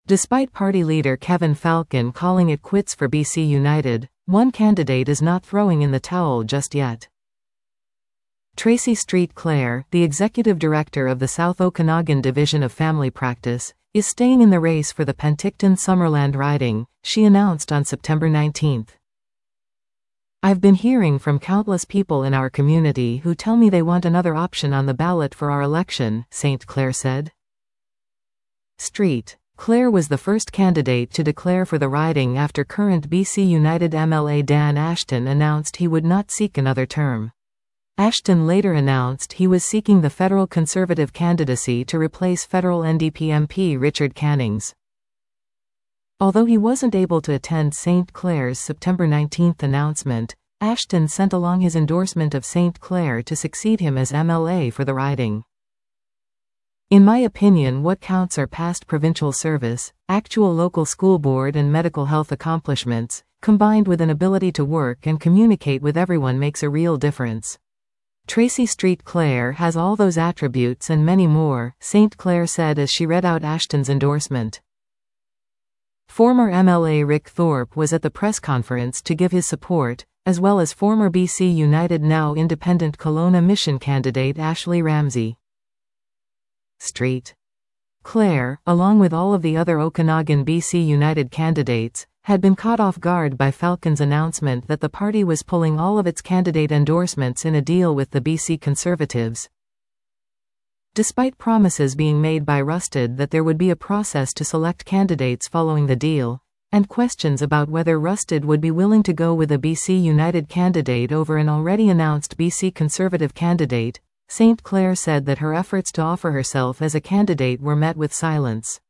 Despite party leader Kevin Falcon calling it quits for BC United, one candidate is not throwing in the towel just yet. Tracy Street Clare, the executive director of the South Okanagan Division of Family Practice, is staying in the race for the Penticton-Summerland riding, she announced on September 19. "I've been hearing from countless people in our community who tell me they want another option on the ballot for our election," St. Clair said. Street Clare was the first candidate to declare for the riding after current BC United MLA Dan Ashton announced he would not seek another term. Ashton later announced he was seeking the federal Conservative candidacy to replace federal NDP MP Richard Cannings. Although he wasn't able to attend St. Clair's September 19 announcement, Ashton sent along his endorsement of St. Clair to succeed him as MLA for the riding. "In my opinion, what counts are past provincial service, actual local school board and medical health accomplishments, combined with an ability to work and communicate with everyone makes a real difference. Tracy Street Clare has all those attributes and many more," St. Clair said as she read out Ashton's endorsement. Former MLA Rick Thorpe was at the press conference to give his support, as well as former BC United now independent Kelowna Mission candidate Ashley Ramsey. Street Clare, along with all of the other Okanagan BC United candidates, had been caught off guard by Falcon's announcement that the party was pulling all of its candidate endorsements in a deal with the BC Conservatives. Despite promises being made by Rusted that there would be a process to select candidates following the deal, and questions about whether Rusted would be willing to go with a BC United candidate over an already announced BC Conservative candidate, St. Clair said that her efforts to offer herself as a candidate were met with silence.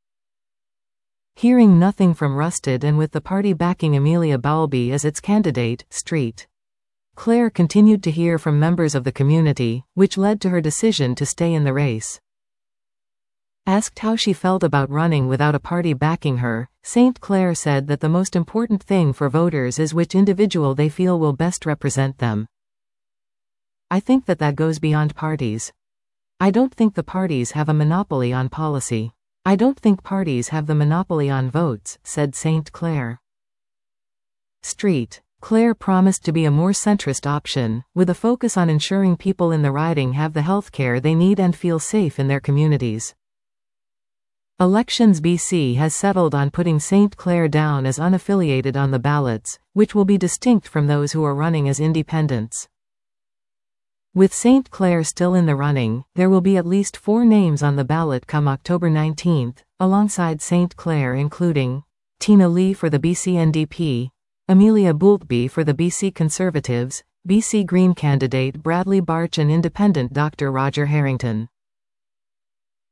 Hearing nothing from Rusted and with the party backing Amelia Bowlby as its candidate, Street Clare continued to hear from members of the community, which led to her decision to stay in the race. Asked how she felt about running without a party backing her, St. Clair said that the most important thing for voters is which individual they feel will best represent them. "I think that goes beyond parties. I don't think the parties have a monopoly on policy. I don't think parties have the monopoly on votes," said St. Clair. Street Clare promised to be a more centrist option, with a focus on ensuring people in the riding have the healthcare they need and feel safe in their communities. Elections BC has settled on putting St. Clair down as unaffiliated on the ballots, which will be distinct from those who are running as independents. With St. Clair still in the running, there will be at least 4 names on the ballot come October 19, alongside St. Clair, including Tina Lee for the BC NDP, Amelia Boultby for the BC Conservatives, BC Green candidate Bradley Barch and independent Dr. Roger Harrington.